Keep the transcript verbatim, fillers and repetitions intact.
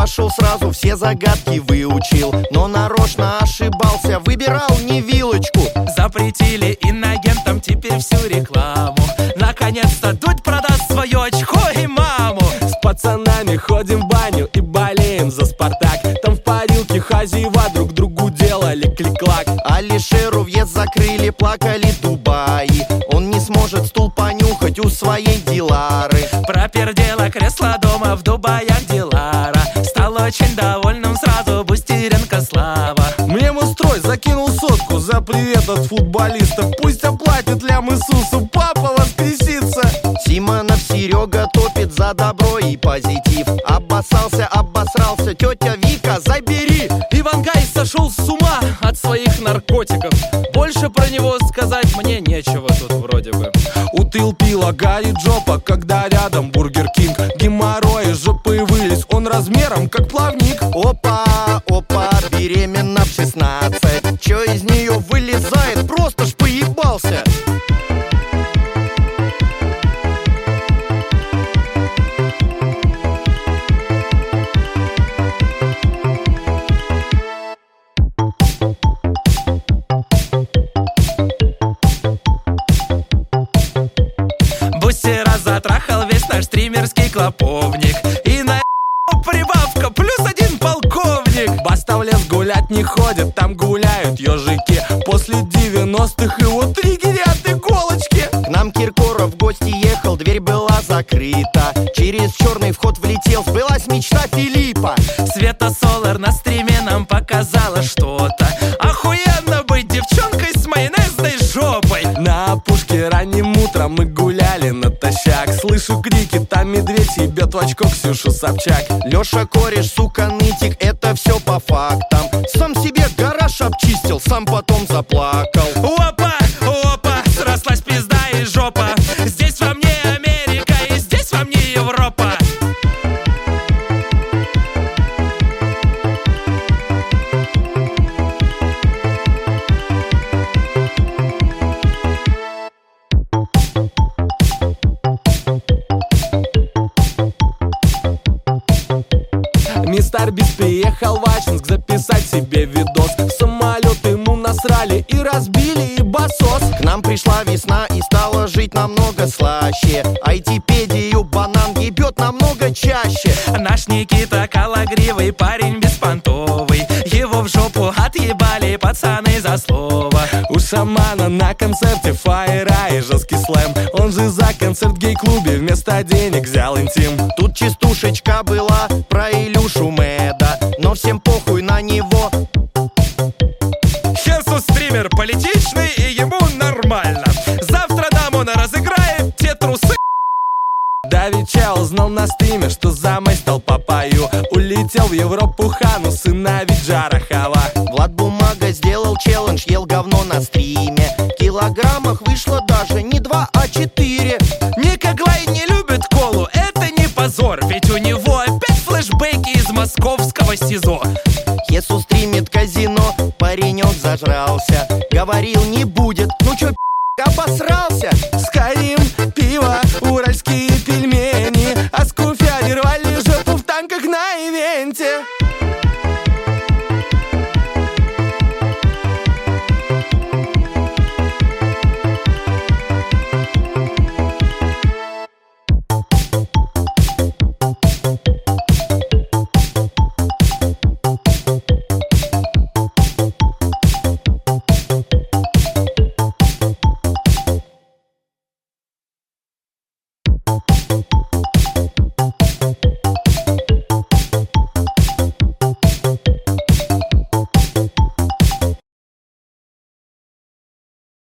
пошел сразу, все загадки выучил, но нарочно ошибался, выбирал не вилочку. Запретили инагентам теперь всю рекламу. Наконец-то Дудь продаст свое очко и маму. С пацанами ходим в баню и болеем за Спартак. Там в парилке хозяева друг другу делали клик-клак. Алишеру въезд закрыли, плакали Дубаи. Он не сможет стул понюхать у своей Дилары. Пропердела кресло дома в Дубаях Дилара. Стал очень довольным сразу Бустеренко Слава. Мне мустрой закинул сотку за привет от футболиста. Пусть оплатит лям Иисусу, папа воскресится. Симонов Серега топит за добро и позитив. Обоссался, обосрался, тетя Вика, забери. Ивангай сошел с ума от своих наркотиков. Больше про него сказать мне нечего тут вроде бы. Утыл пила, горит жопа, когда рядом Бургер Кинг. Геморрои жопы вылез, он размером как плавник. Опа, опа, беременна в шестнадцать. Чё из нее вылезает, просто ж поебался. Бустера затрахал весь наш стримерский клоповник. И на прибавка плюс один полковник. Баста в лес гулять не ходит, там гуляют ежики. После девяностых его триггерят иголочки. К нам Киркоров в гости ехал, дверь была закрыта. Через черный вход влетел, сбылась мечта Филиппа. Света Солар на стриме нам показала что-то. Охуенно быть девчонкой с майонезной жопой. На опушке ранним утром мы гуляли натощак. Слышу крики, там медведь ебет в очко Ксюшу Собчак. Леша кореш, сука, нытик, это все по фактам. Сам себе гараж обчистил, сам потом заплакал. Опа, опа, срослась пизда и жопа. Здесь во мне Америка и здесь во мне Европа. Мистер Бист приехал в Ачинск записать себе видос. В самолет ему насрали и разбили ебасос. К нам пришла весна и стала жить намного слаще. Айтипедию банан ебет намного чаще. Наш Никита калагривый, парень беспонтовый. Его в жопу отъебали пацаны за слово. У шамана на концерте фаера и жесткий слэм. Он же за концерт в гей-клубе вместо денег взял интим. Тут частушечка была про Илюшу Мэда, но всем похуй на него. Хенсу стример политичный и ему нормально. Завтра нам он разыграет те трусы. Давича узнал на стриме, что за мой стал папаю. Улетел в Европу хану, сына Виджарахова. Влад Бумага сделал челлендж, ел говно на стриме. В килограммах вышло даже не два, а четыре. Никоглай не любит колу, это не позор. Ведь у него опять флешбеки из московского СИЗО. Хесу стримит казино, паренек зажрался. Говорил не будет, ну чё, обосрался? Скорим пиво.